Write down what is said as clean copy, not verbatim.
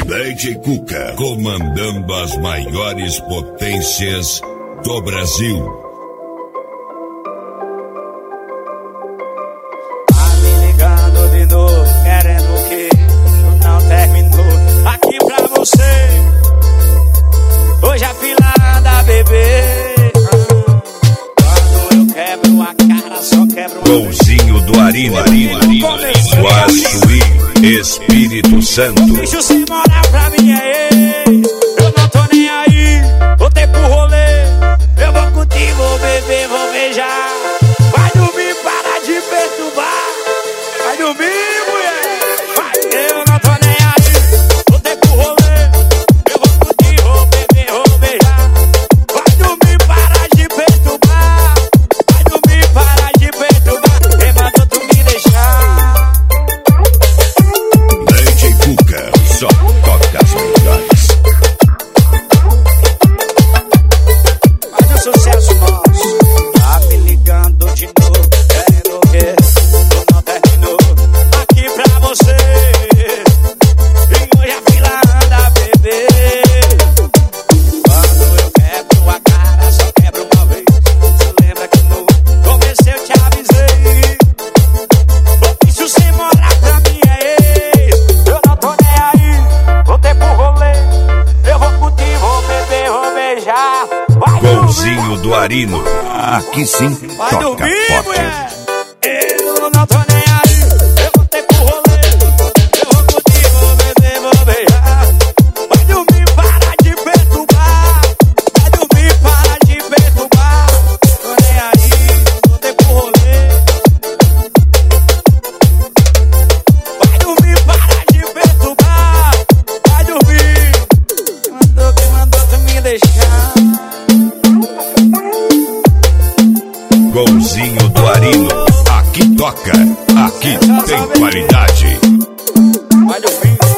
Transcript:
DJ Cuca, comandando as maiores potências do Brasil. Tá me ligando de novo, querendo o quê? Não terminou. Aqui pra você, hoje a fila anda, bebê. Quando eu quebro a cara, só quebro uma Golzinho do Arino, Guaçuí, Espírito Santo. Bicho sem moral pra mim é ex. Eu não tô nem aí, voltei pro rolê. Eu vou contigo, vou beber, vou beijar. Vai dormir, para de perturbar. Vai dormir, mulher. Vai, eu não tô nem aí, voltei pro rolê. Eu vou contigo, vou beber, vou beijar. Vai dormir, para de perturbar. Vai dormir, para de perturbar. Quem mandou tu me deixar? DJ Cuca, só toca as melhores. Faz o sucesso nosso. Tá me ligando de novo, querendo o quê? Tu não terminou. Aqui pra você, e hoje a fila anda, bebê. Quando eu quebro a cara, só quebro uma vez. Tu lembra que no começo eu te avisei? O bicho sem moral pra mim é ex. Eu não tô nem aí, voltei pro rolê. Eu vou contigo, vou beber, vou beijar. Vai Golzinho do Arino, aqui sim vai toca dormir, forte. mulher. Eu não tô nem aí, eu voltei pro rolê. Eu vou contigo, vou beber, vou beijar. Vai dormir, para de perturbar. Vai dormir, para de perturbar. Tô nem aí, voltei pro rolê. Vai dormir, para de perturbar. Vai dormir. Quem mandou tu me deixar? Golzinho do Arino, aqui toca, aqui tem qualidade. Vai dormir.